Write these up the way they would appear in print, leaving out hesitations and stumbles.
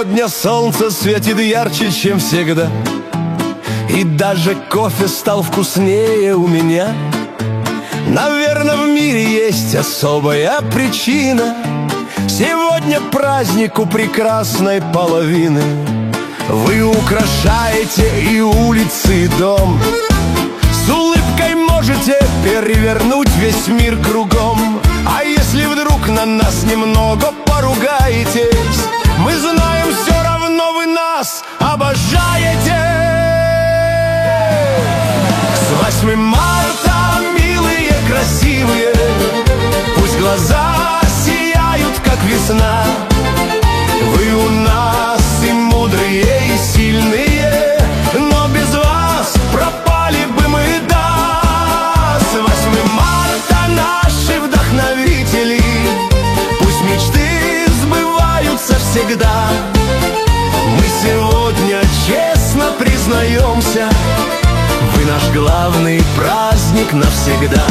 Сегодня солнце светит ярче, чем всегда, и даже кофе стал вкуснее у меня. Наверное, в мире есть особая причина. Сегодня праздник у прекрасной половины. Вы украшаете и улицы, и дом. С улыбкой можете перевернуть весь мир кругом. А если вдруг на нас немного поругаетесь, мы знаем, все равно вы нас обожаете. С 8 марта, милые, красивые, пусть глаза сияют, как весна. Вы у нас и мудрые, и сильные, но без вас пропали бы мы, да. С 8 марта, наши вдохновители, пусть мечты сбываются всегда. Мы сегодня честно признаемся, вы наш главный праздник навсегда.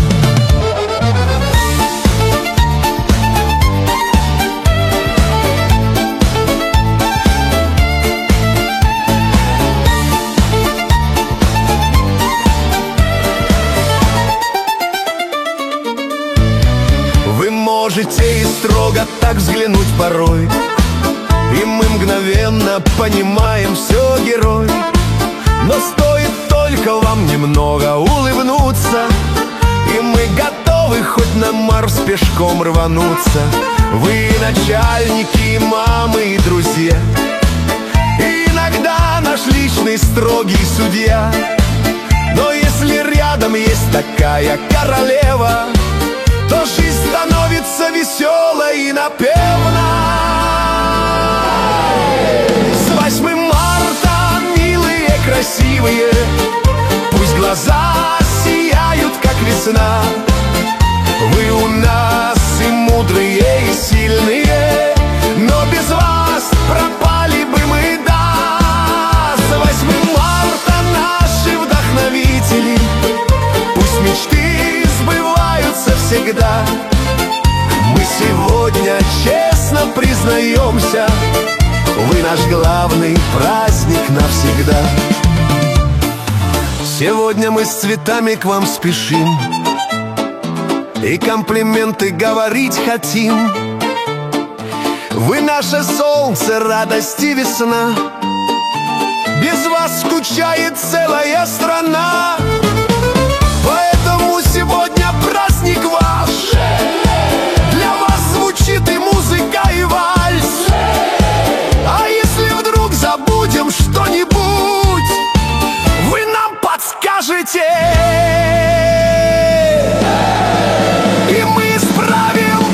Вы можете и строго так взглянуть порой, и мы мгновенно понимаем, все, герой. Но стоит только вам немного улыбнуться, и мы готовы хоть на Марс пешком рвануться. Вы начальники, мамы и друзья, и иногда наш личный строгий судья. Но если рядом есть такая королева, то жизнь становится веселой и напевной. С 8 марта, милые, красивые, пусть глаза сияют, как весна. Вы у нас и мудрые, и сильные, но без вас пропали бы мы, да. С 8 марта, наши вдохновители, пусть мечты сбываются всегда. Мы сегодня честно признаемся, вы наш главный праздник навсегда. Сегодня мы с цветами к вам спешим и комплименты говорить хотим. Вы наше солнце, радость и весна, без вас скучает целая страна. Поэтому сегодня праздник ваш, для вас звучит и музыка, и вальс. А если вдруг забудем что-нибудь, вы нам подскажете, и мы исправим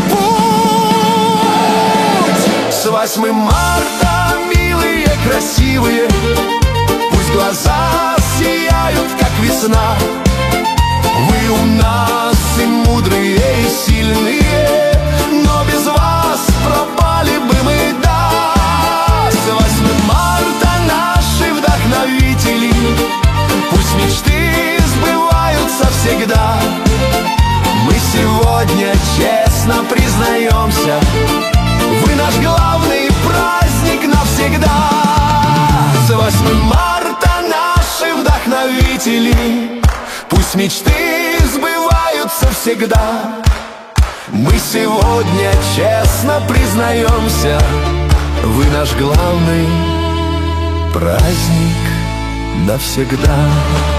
путь. С 8 марта, милые, красивые, пусть глаза сияют, как весна. Вы у нас и мудрые, и сильные, но без вас пропали бы мы, да. С 8 марта, наши вдохновители, пусть мечты сбываются всегда. Мы сегодня честно признаемся, вы наш главный праздник навсегда. С 8 марта, наши вдохновители, пусть мечты сбываются всегда. Мы сегодня честно признаемся, вы наш главный праздник навсегда.